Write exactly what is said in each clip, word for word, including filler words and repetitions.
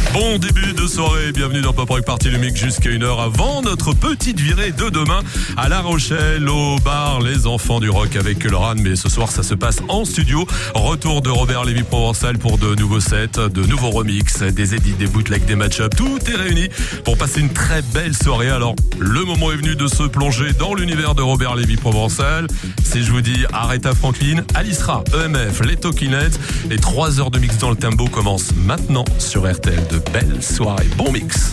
Bon début de soirée, bienvenue dans Pop Rock Party, le mix jusqu'à une heure avant notre petite virée de demain à La Rochelle, au bar Les Enfants du Rock avec Laurent. Mais ce soir, ça se passe en studio. Retour de Robert Lévy Provençal pour de nouveaux sets, de nouveaux remixes, des edits, des bootlegs, des match-ups. Tout est réuni pour passer une très belle soirée. Alors, le moment est venu de se plonger dans l'univers de Robert Lévy Provençal. Si je vous dis Aretha Franklin, Alisra, E M F, les Talking Heads, les trois heures de mix dans le tempo commencent maintenant sur R T L. De belles soirées, bon mix.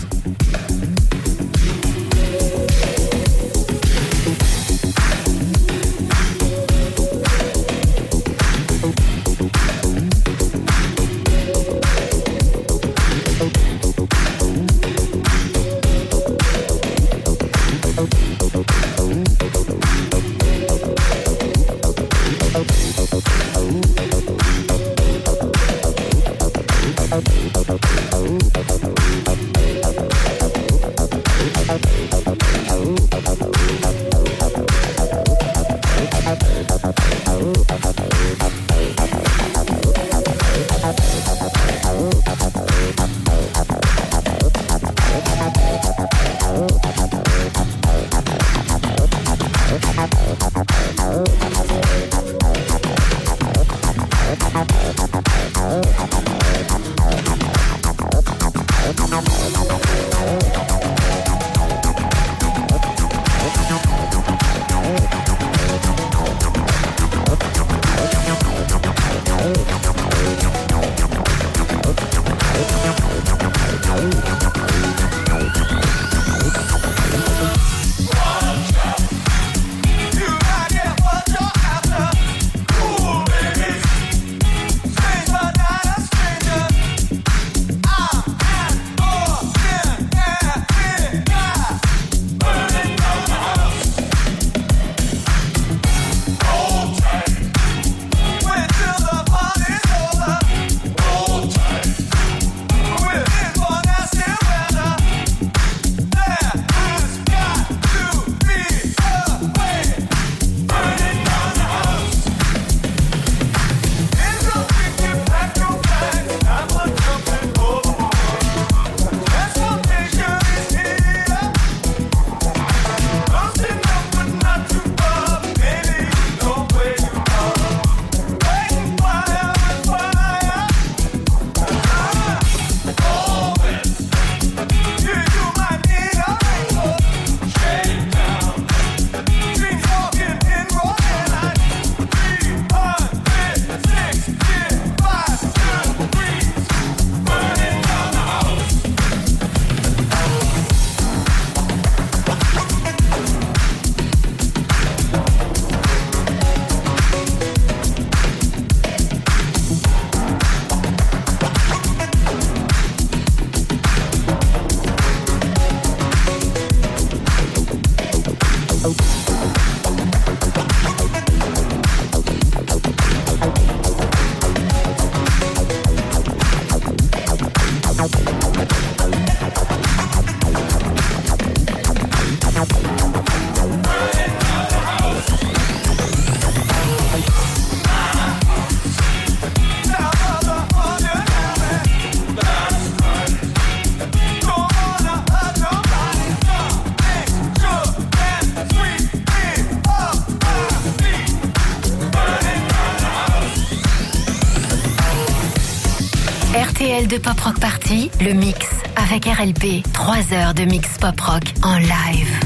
R T L de Pop Rock Party, le mix avec R L P. trois heures de mix pop rock en live.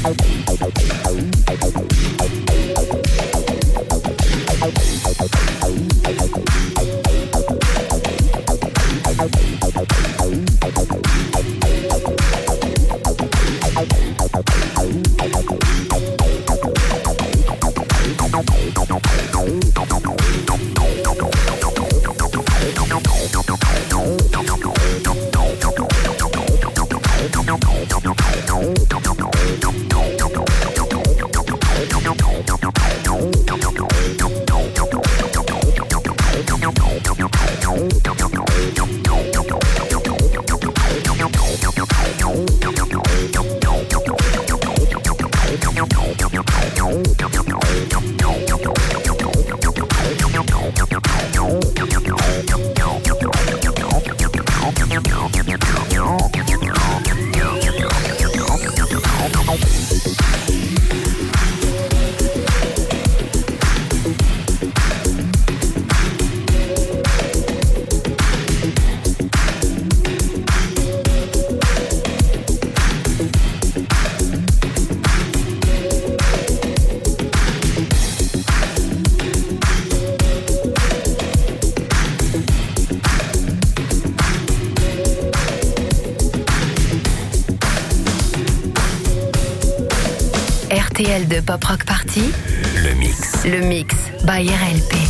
R T L de Pop Rock Party, le mix. Le mix by R L P.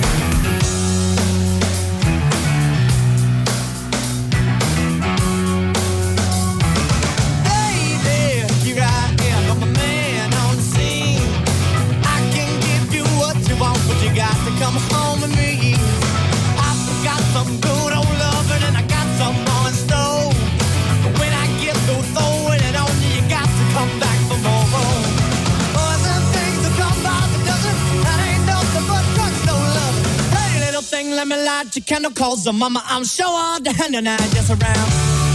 Let me light your candle, cause the mama, I'm sure all the hand and I just around.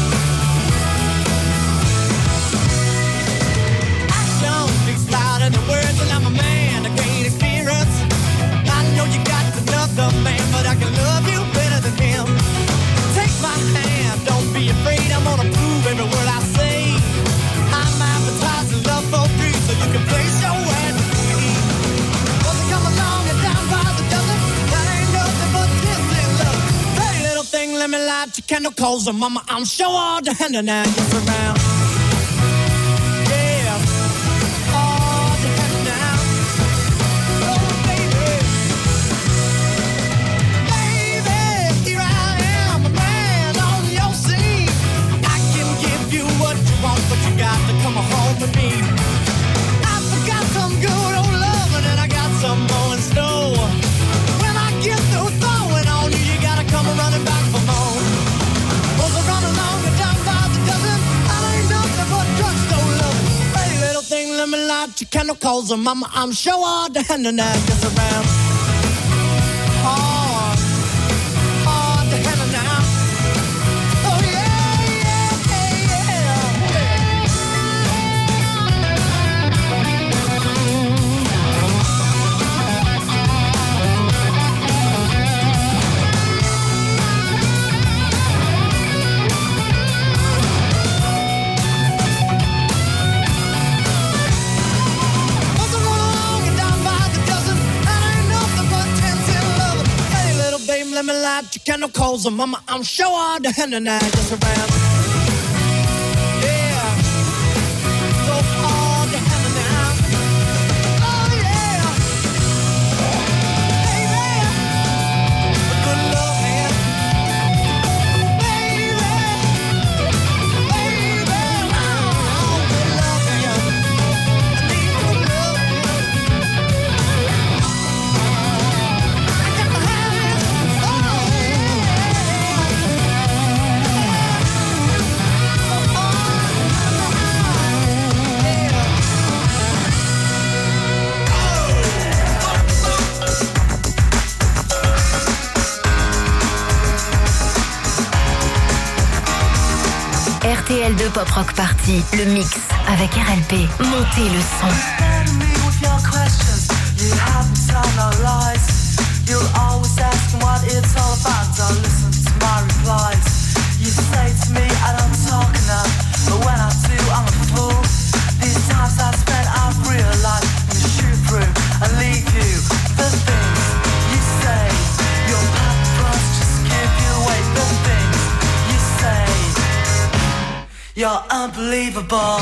Action speaks louder than words, and I'm a man of great experience. I know you got another man, but I can love you better than him. Take my hand, don't be afraid, I'm gonna prove every word I say. I'm advertising love for free, so you can place your hand with me. Won't you come along and down by the dozen? That ain't nothing but let me light your candle, cause the mama, I'm sure all the hand and I just around. Yeah, all the hand now. Oh, baby. Baby, here I am, a man on your scene. I can give you what you want, but you got to come home with me. I forgot some good old loving, and I got some more in store. When I get through throwing on you, you gotta come running back for more. Let me light your candle, cause the mama, I'm sure all the hand and I just around. Oh, all the hand and I. Oh yeah, yeah, let me light your candle, cause the mama, I'm sure all the hand and I just around. Yeah, so all the hand and I. Oh yeah, baby, good love, man. Baby, baby, oh, good love, man. I need good love, R T L de Pop Rock Party, le mix avec R L P. Montez le son. You'll always ask what it's all about. Don't listen to my replies. You say to me I don't talk enough, but when I do I'm a fool. These times I You're unbelievable.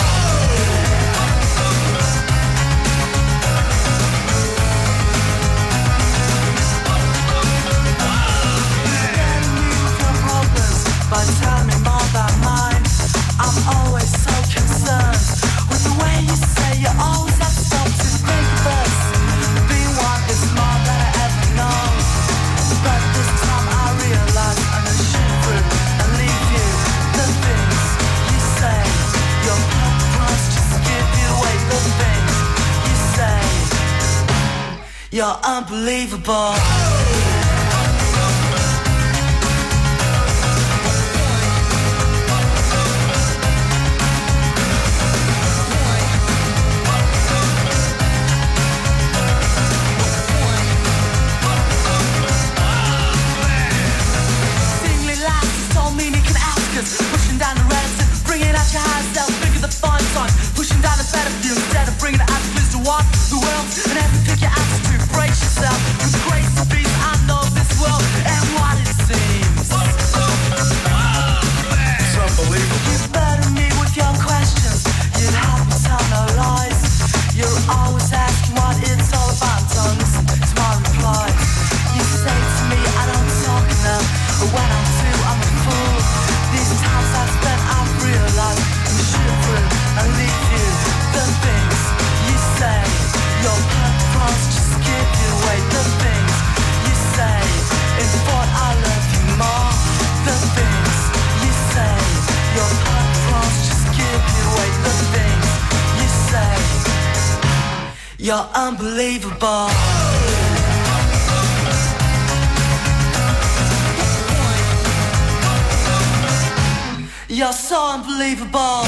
But tell me more about mine. I'm always so concerned with the way you say you always have stuff to think of us. Being one is more than I ever know. But this time I realize I'm gonna shoot through and leave you. The things you say, your purpose just give you away. The things you say, you're unbelievable. Pushing down the relative, bringing out your high self, bigger the fine sign. Pushing down the better view instead of bringing the attitudes to walk the world. And every pick your attitude, brace yourself. With crazy beats, I know this world and what it seems. It's unbelievable. You better me with your questions. You haven't tell no lies. You're always asking what it's all about. Don't listen to my replies. You say to me, I don't talk enough. But when I do, I'm a fool. These times I've spent, I've realized I'm shoot through and leave you. The things you say, your purpose just give you away. The things you say, in thought I love you more. The things you say, your purpose just give you away. The things you say, you're unbelievable. You're so unbelievable.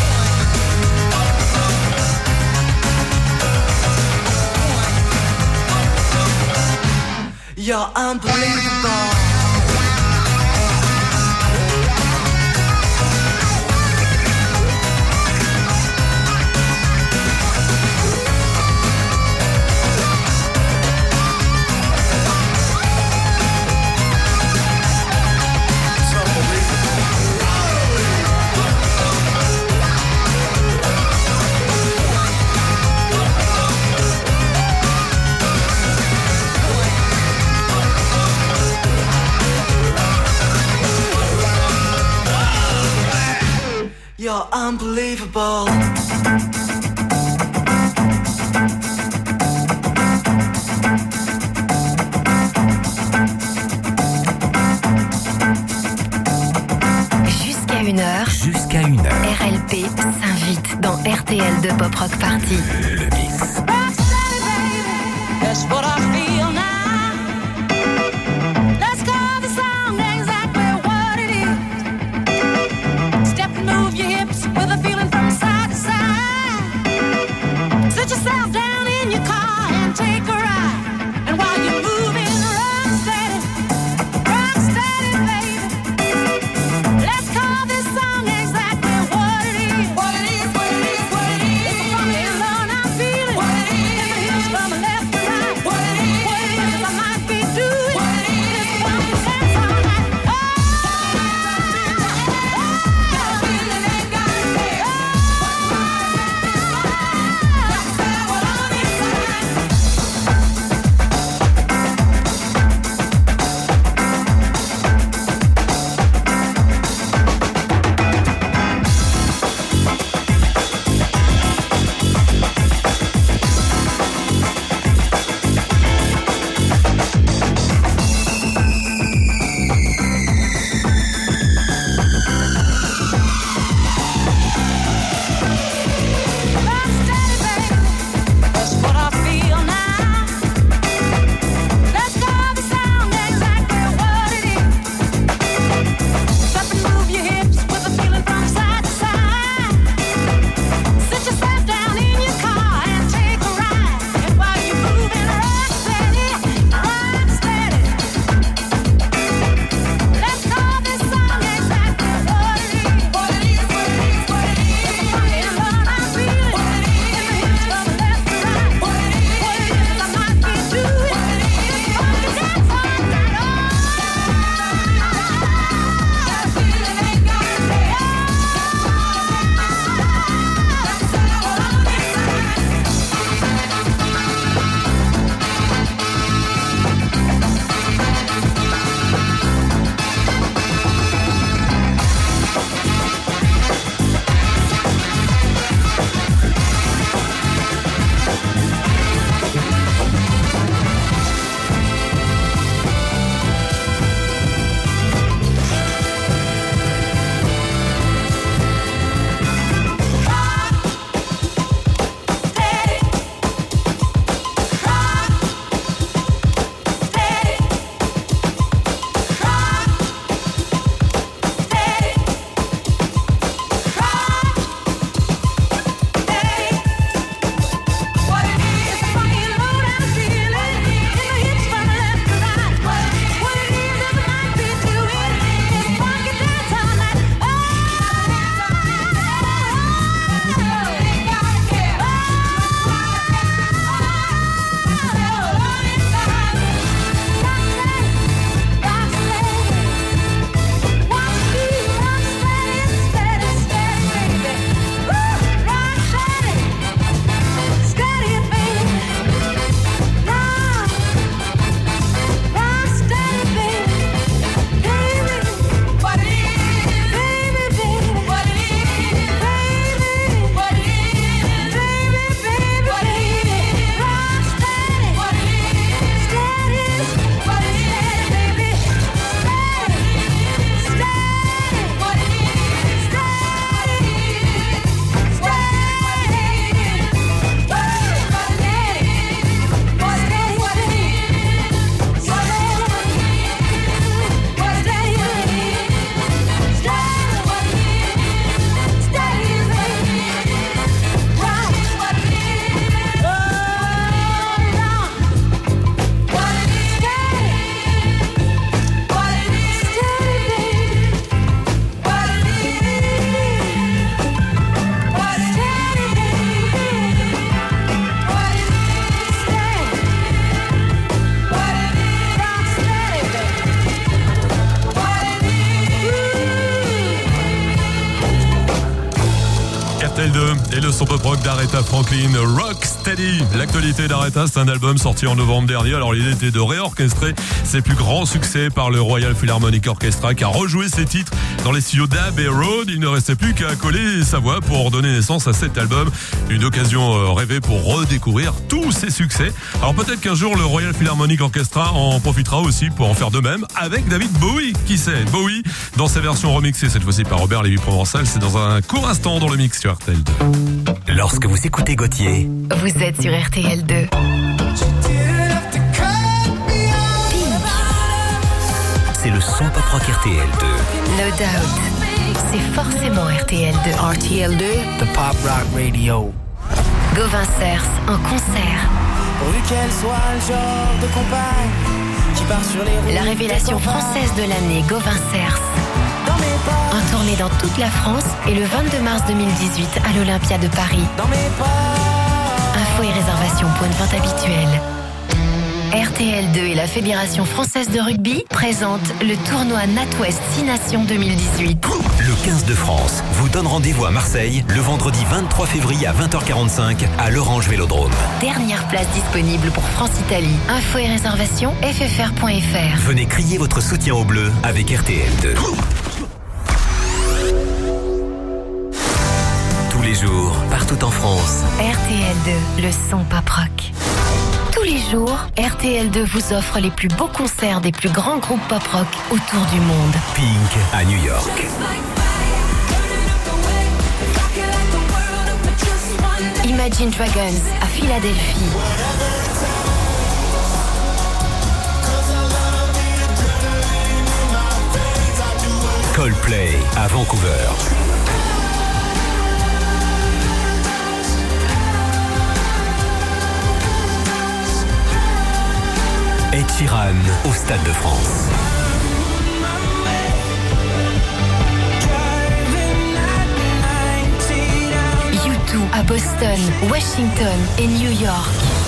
You're unbelievable. You're unbelievable. Jusqu'à une heure. Jusqu'à une heure. R L P s'invite dans R T L deux Pop Rock Party. Le mix. That's what I feel now. Let's call the song exactly what it is. Step and move your hips with a feeling from side to side. Sit yourself down in your car and take a ride. And while you're moving, rock steady, rock steady, baby. Let's call this song exactly what it is. What it is, what it is, what it is. It's a funky alone I'm feeling. What it is. From left to right. What it is. What Et le son pop rock d'Aretha Franklin, Rocksteady. L'actualité d'Aretha, c'est un album sorti en novembre dernier. Alors l'idée était de réorchestrer ses plus grands succès par le Royal Philharmonic Orchestra qui a rejoué ses titres dans les studios d'Abbey Road. Il ne restait plus qu'à coller sa voix pour donner naissance à cet album. Une occasion rêvée pour redécouvrir tous ses succès. Alors peut-être qu'un jour le Royal Philharmonic Orchestra en profitera aussi pour en faire de même avec David Bowie. Qui sait? Bowie dans sa version remixée cette fois-ci par Robert Lévy-Provençal. C'est dans un court instant dans le mix sur R T L deux. Lorsque vous écoutez Gauthier, Vous êtes sur R T L deux. c'est le son pop rock R T L deux. No doubt. C'est forcément R T L deux. R T L deux, the pop rock radio. Gauvin Cers en concert. Pourvu qu'elle soit le genre de compagne qui part sur les routes. La révélation française de l'année, Gauvin Cers. Dans mes pas, En tournée dans toute la France et le vingt-deux mars deux mille dix-huit à l'Olympia de Paris. dans mes pas. Infos et réservations pour une vente habituelle. R T L deux et la Fédération française de rugby présentent le tournoi NatWest six Nations deux mille dix-huit. Le quinze de France vous donne rendez-vous à Marseille le vendredi vingt-trois février à vingt heures quarante-cinq à l'Orange Vélodrome. Dernière place disponible pour France-Italie. Infos et réservations f f r point f r. Venez crier votre soutien au bleu avec R T L deux. Tous les jours, partout en France. R T L deux, le son pop rock. Tous les jours, R T L deux vous offre les plus beaux concerts des plus grands groupes pop rock autour du monde. Pink à New York. Imagine Dragons à Philadelphie. Coldplay à Vancouver. Ed Sheeran au Stade de France. U deux à Boston, Washington et New York.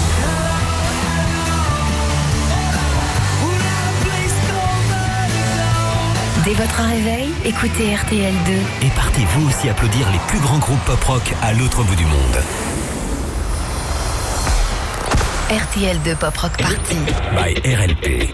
Dès votre réveil, écoutez R T L deux. Et partez vous aussi applaudir les plus grands groupes pop rock à l'autre bout du monde. R T L deux Pop Rock Party. By R L P.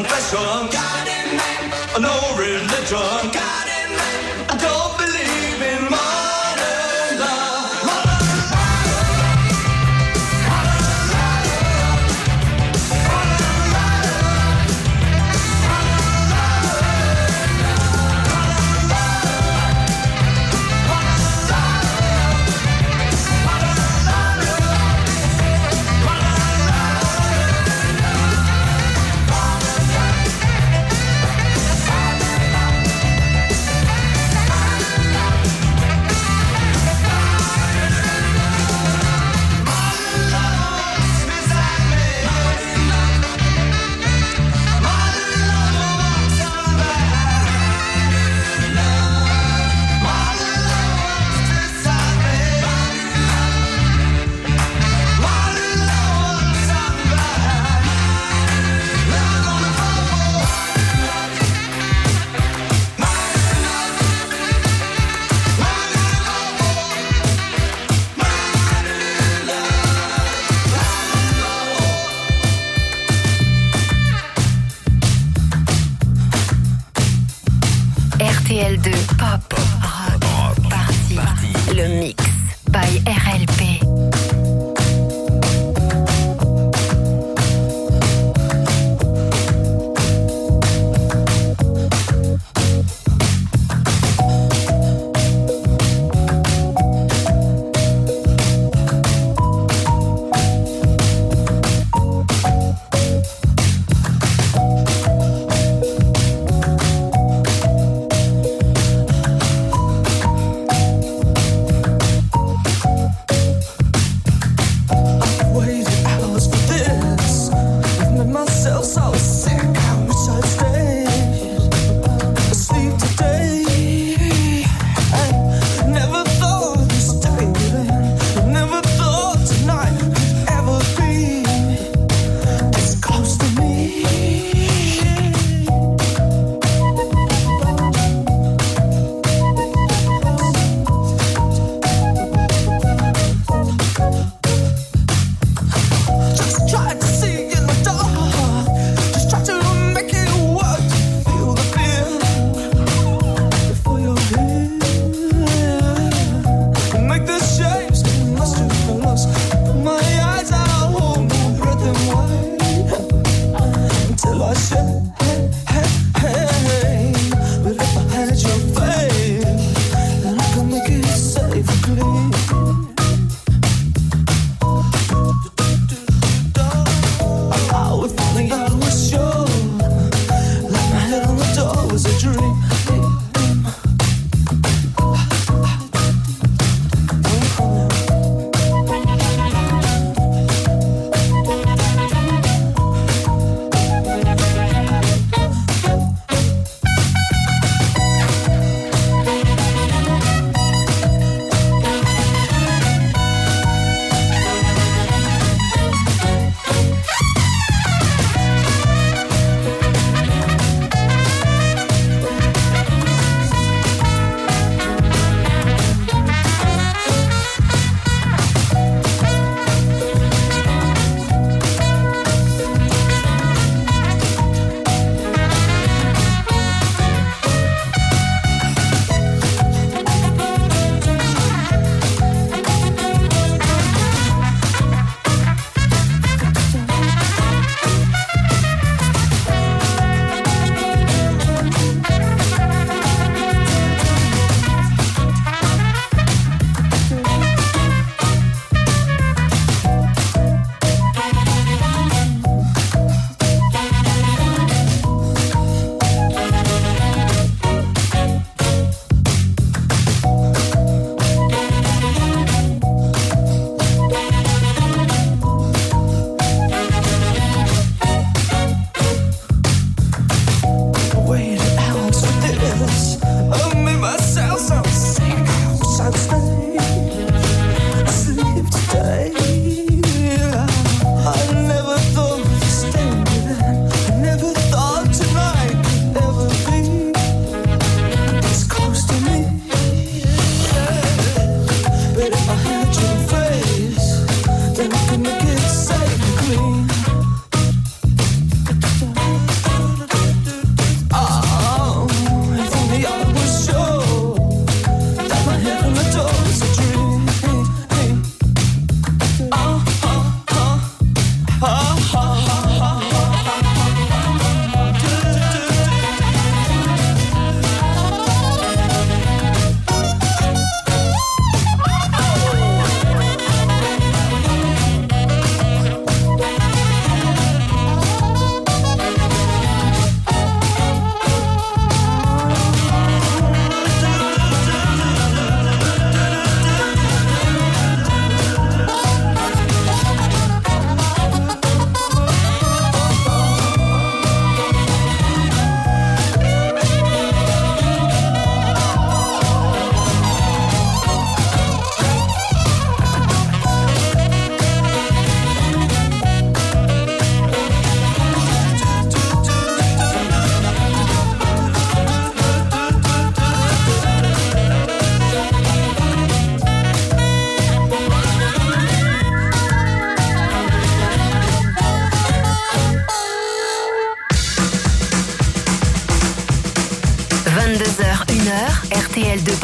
confession. No religion. I don't believe in modern love. Modern R T L deux Pop Rock Party. Le mix by R L P.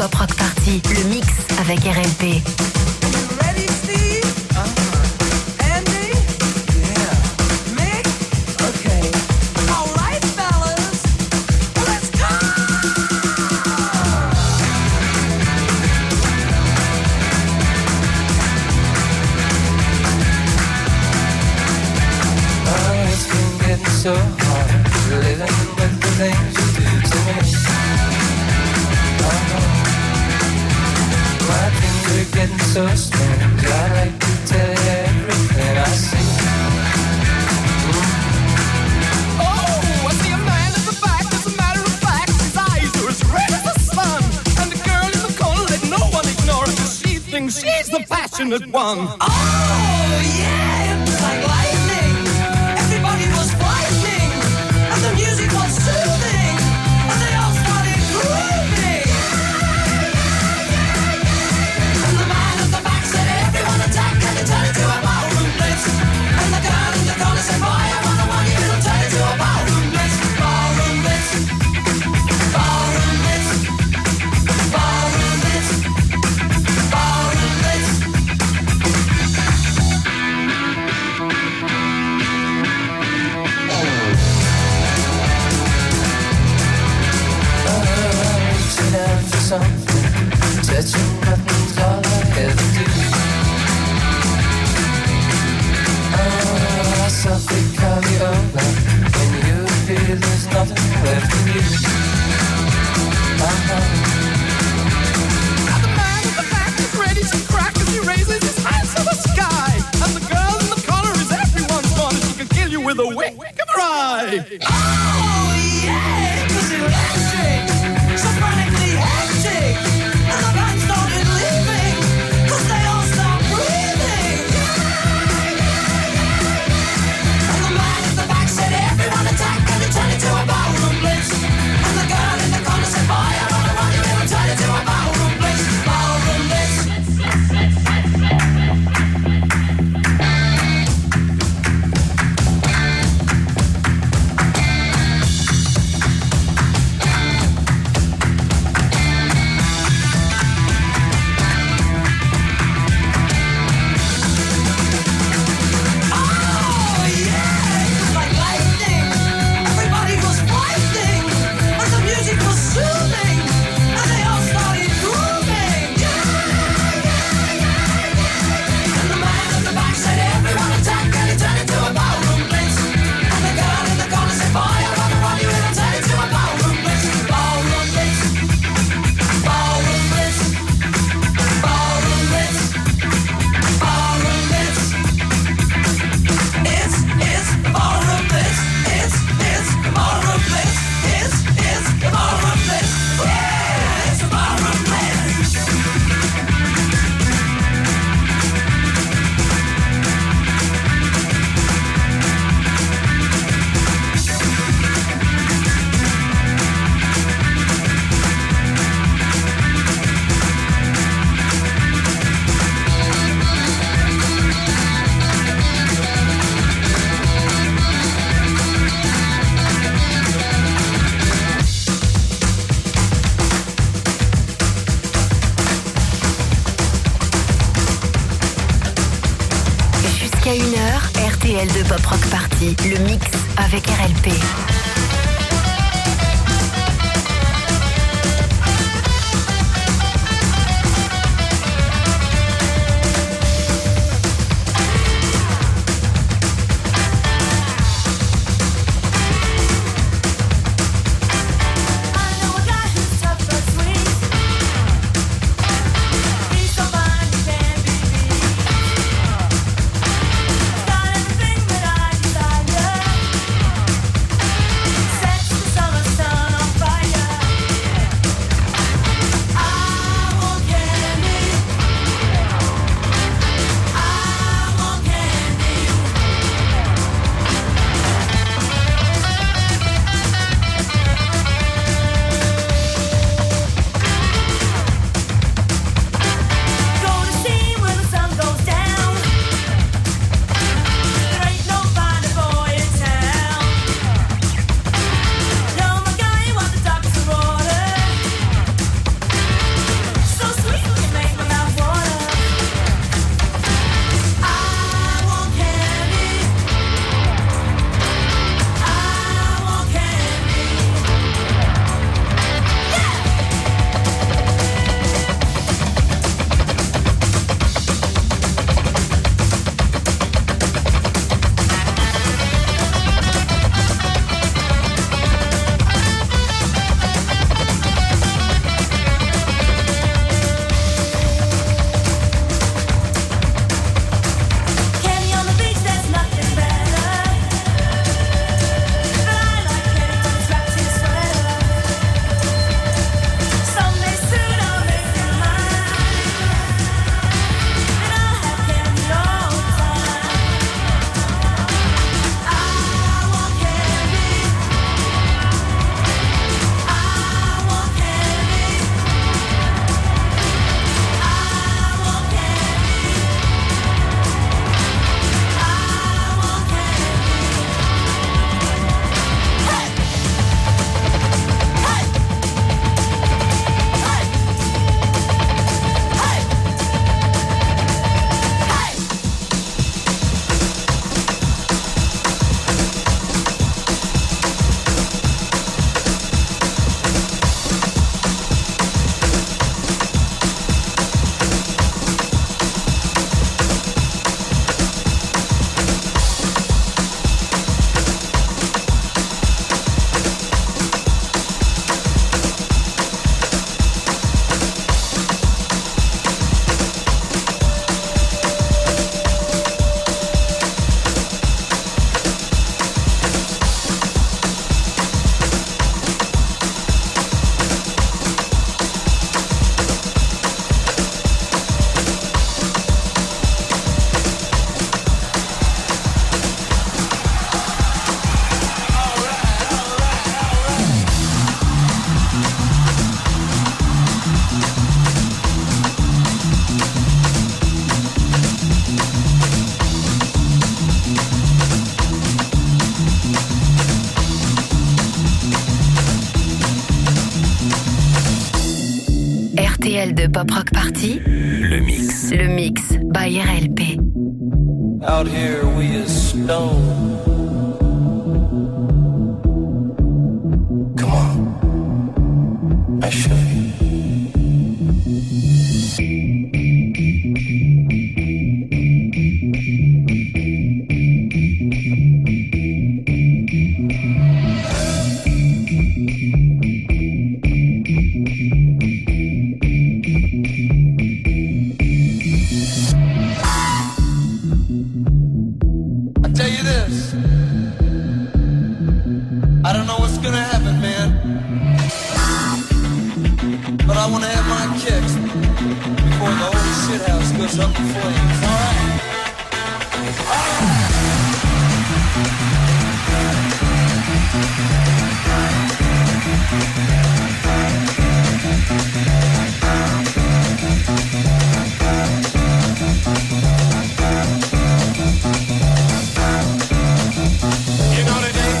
Pop Rock Party, le mix avec R L P. Ready, Steve? Uh-huh. Andy? Yeah. Mick? Okay. All right, fellas. Let's go! Oh, it's been getting so hard, living with the things you do to me. Oh no, my things are getting so strange. I like to tell you everything I see. Oh, I see a man in the back. As a matter of fact, his eyes are as red as the sun. And the girl in the corner, let no one ignore her, 'cause she thinks she's the passionate one. Oh, yeah, it was like lightning. Everybody was frightening, and the music was soothing, and they all started grooving. And the man at the back said, everyone attack, and he turned into a ballroom blitz. And the girl in the corner said, boy, I wanna want you, it'll turn into a ballroom blitz. Ballroom blitz. Ballroom blitz. Ballroom blitz. Ballroom blitz. Reaching out for something, touching buttons, all I ever do. Oh, I softly call you over when you feel there's nothing left in you. Uh-huh. Now the man in the back is ready to crack as he raises his hands to the sky. And the girl in the corner is everyone's corner. She can kill you with a wink of her eye. Oh, yeah, it was electric, so frantically hectic, and the band started leaving, 'cause they all stopped breathing. And the man at the back said, everyone attack, and it turned into a ballroom blitz. And the girl in the corner said, boy, I wanna want you, it'll turn into a ballroom blitz. Ballroom blitz. Oh, yeah, it was like lightning. Everybody was fighting, and the music was soothing, and they all started grooving. And the man at the back said, everyone attack, and it turned into a ballroom blitz. And the girl in the corner said, boy, I wanna want you, it'll turn into a ballroom blitz. Ballroom blitz. Ballroom blitz. Ballroom blitz. Ballroom blitz. It's, it's the ballroom blitz. It's, it's the ballroom blitz. It's, it's the ballroom blitz. Yeah, it's the ballroom blitz. Jusqu'à une heure, R T L de Pop Rock Party, le mix avec R L P. I know a guy who's tough but sweet. He's so fine he can't be beat. Got everything that I desire. R T L deux Pop Rock Party, Le mix. le mix by R L P. Out here we is stone. Come on, I show you. Up in flames. All right. All right. You know the day,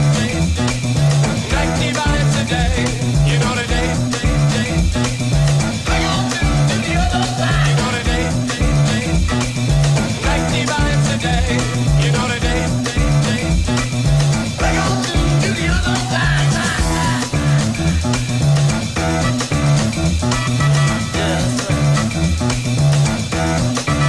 like the violence today. You know the day, like on to the other side. You know the day, like the violence today. You know the day, like on to the other side. Yeah, that's right. That's right.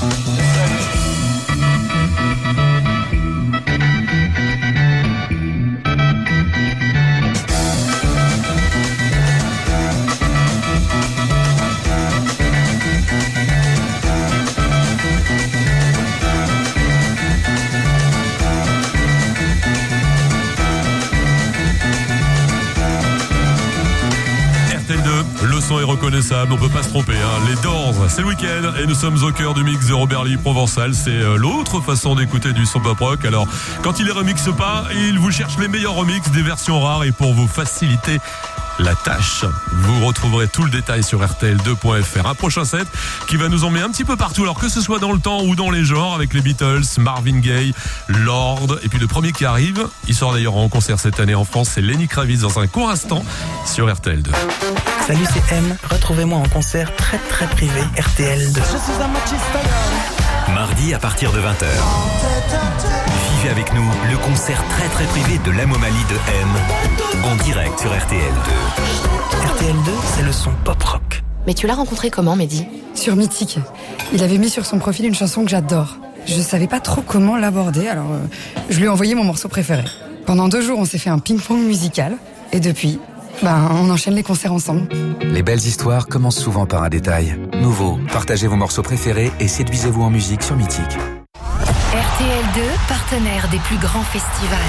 Le son est reconnaissable, on peut pas se tromper, hein. Les Doors, c'est le week-end et nous sommes au cœur du mix de Robert Lee Provençal. C'est euh, l'autre façon d'écouter du son pop rock. Alors, quand il les remixe pas, il vous cherche les meilleurs remixes, des versions rares, et pour vous faciliter la tâche, vous retrouverez tout le détail sur R T L deux point F R. Un prochain set qui va nous emmener un petit peu partout, alors que ce soit dans le temps ou dans les genres, avec les Beatles, Marvin Gaye, Lord, et puis le premier qui arrive, il sort d'ailleurs en concert cette année en France, c'est Lenny Kravitz dans un court instant sur R T L deux. Salut, c'est M. Retrouvez-moi en concert très très privé R T L deux. Mardi à partir de vingt heures. Vivez avec nous le concert très très privé de l'Anomalie de M en direct sur R T L deux. R T L deux, c'est le son pop rock. Mais tu l'as rencontré comment, Mehdi ? Sur Mythique. Il avait mis sur son profil une chanson que j'adore. Je savais pas trop comment l'aborder, alors euh, je lui ai envoyé mon morceau préféré. Pendant deux jours, on s'est fait un ping-pong musical, et depuis, ben, on enchaîne les concerts ensemble. Les belles histoires commencent souvent par un détail. Nouveau, partagez vos morceaux préférés et séduisez-vous en musique sur Mythique. R T L deux, partenaire des plus grands festivals.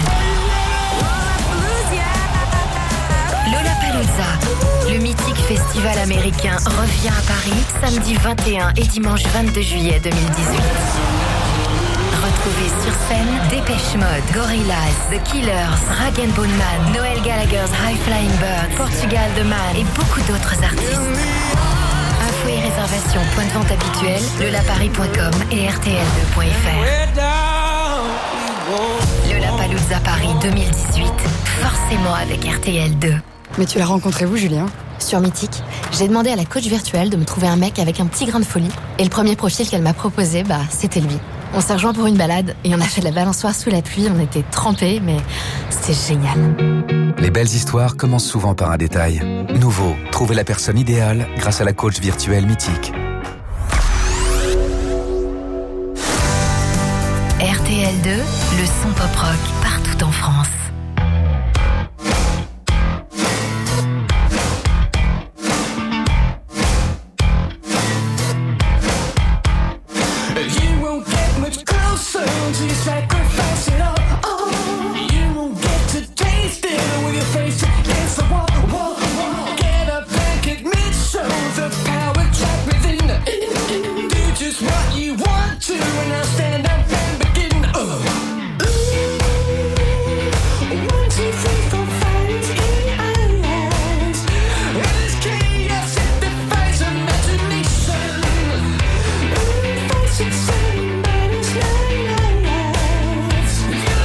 Lollapalooza, le mythique festival américain, revient à Paris samedi vingt et un et dimanche vingt-deux juillet deux mille dix-huit. Retrouvez sur scène Dépêche Mode, Gorillaz, The Killers, Rag and Bone Man, Noel Gallagher's High Flying Bird, Portugal The Man et beaucoup d'autres artistes. Infos et réservations, point de vente habituel, lollaparis point com et R T L deux point F R. Lollapalooza Paris deux mille dix-huit, forcément avec R T L deux. Mais tu l'as rencontré où, Julien ? Sur Mythique, j'ai demandé à la coach virtuelle de me trouver un mec avec un petit grain de folie. Et le premier profil qu'elle m'a proposé, bah, c'était lui. On s'est rejoint pour une balade et on a fait de la balançoire sous la pluie. On était trempés, mais c'était génial. Les belles histoires commencent souvent par un détail. Nouveau, trouvez la personne idéale grâce à la coach virtuelle Mythique. R T L deux, le son pop rock partout en France. It's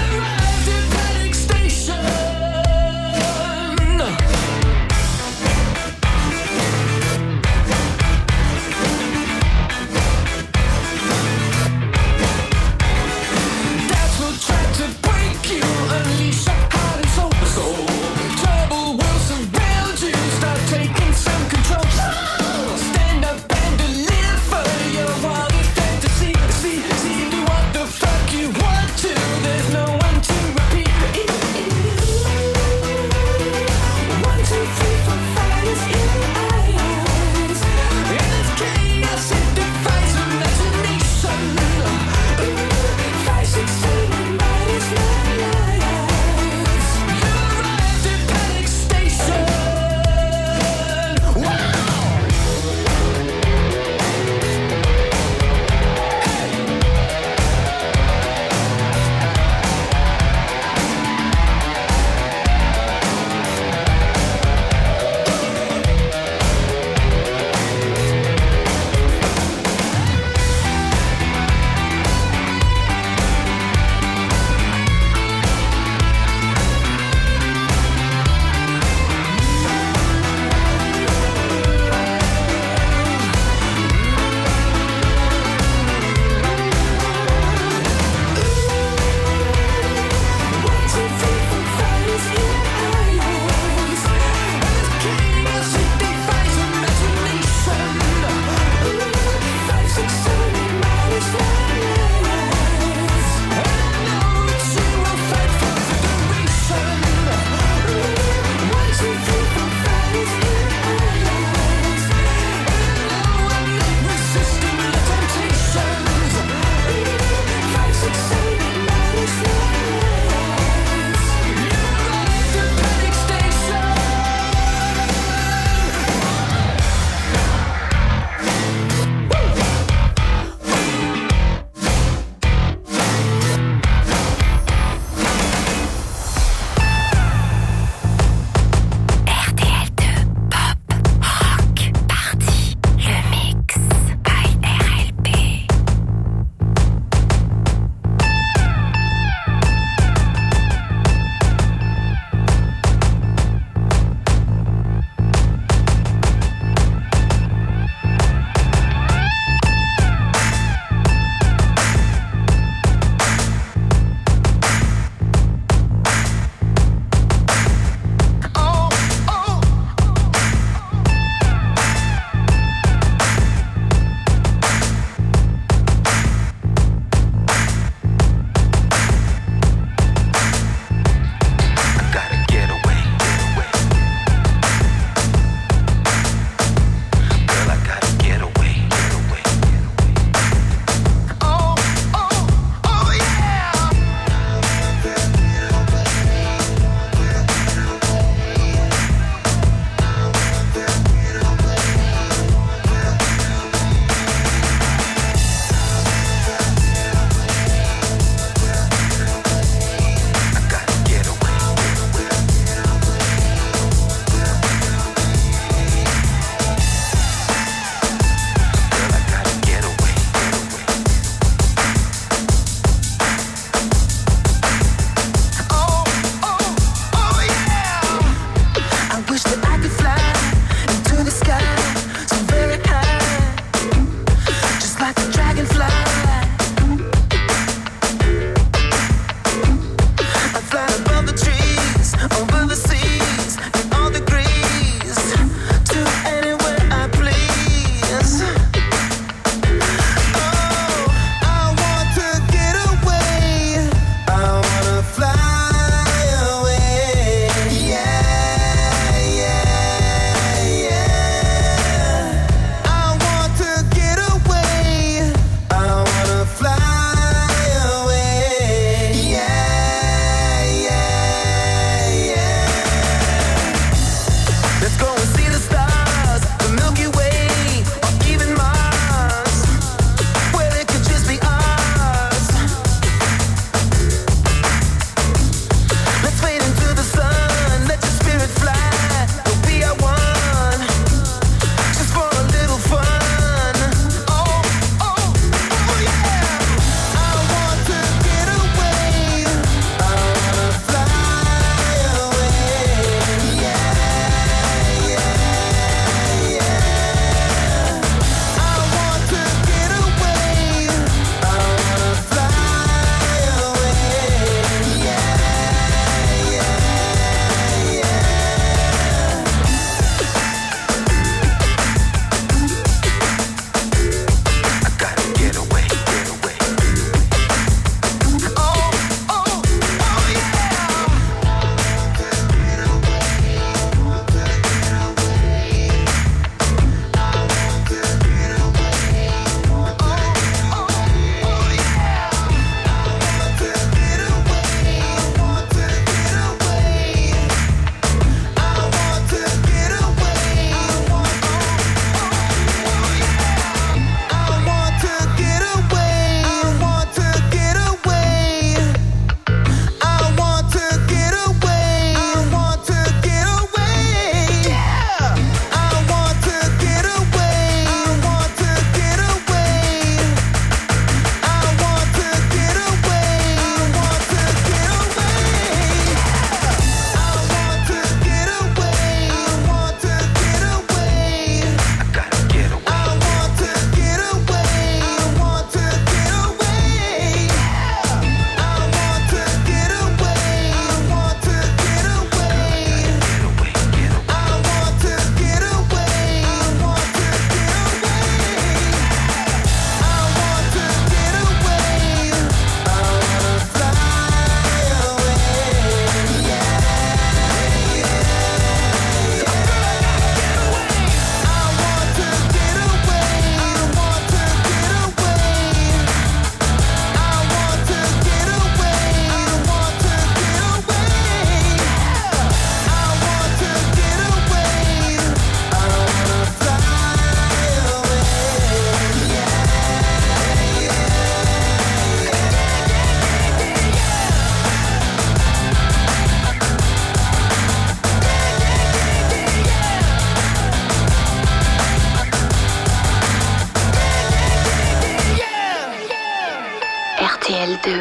mille deux.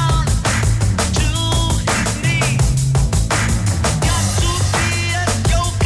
Got to be at your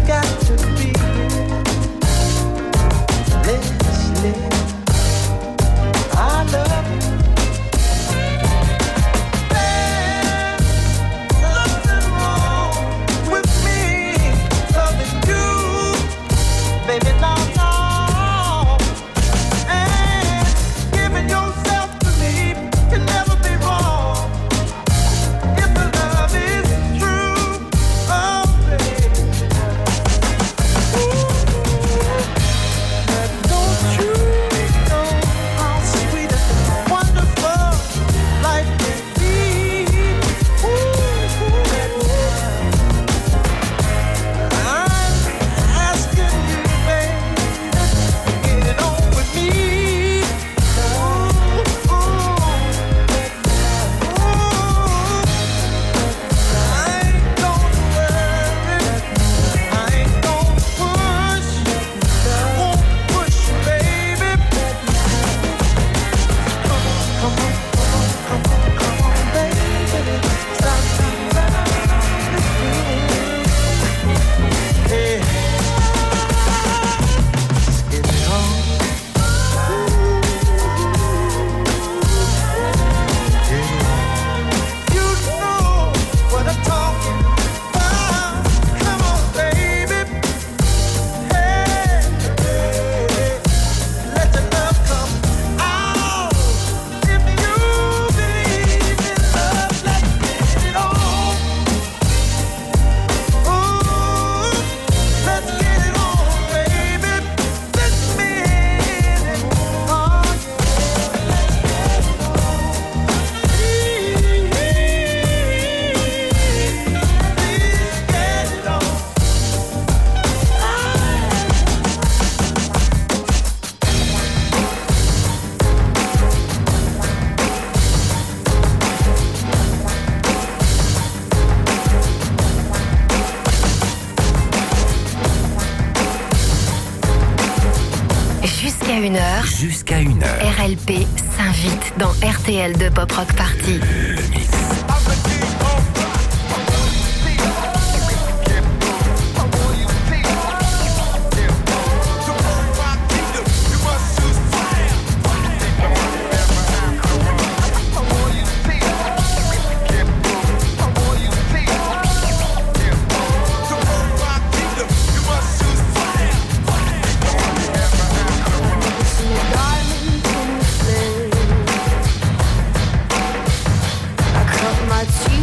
Jusqu'à une heure. Jusqu'à une heure. R L P s'invite dans R T L de Pop Rock Party. Le mix.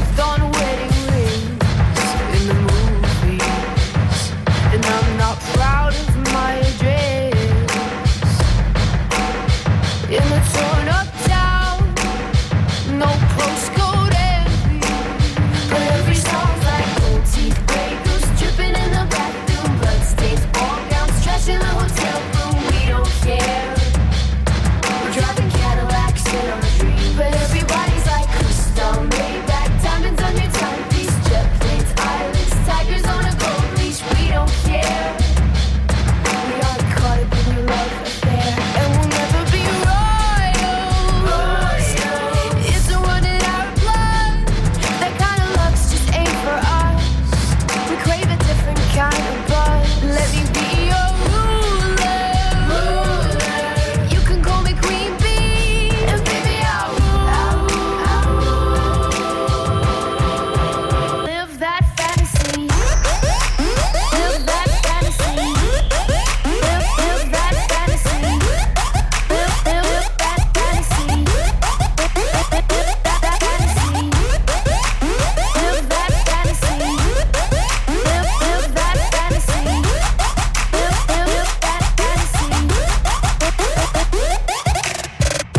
Right.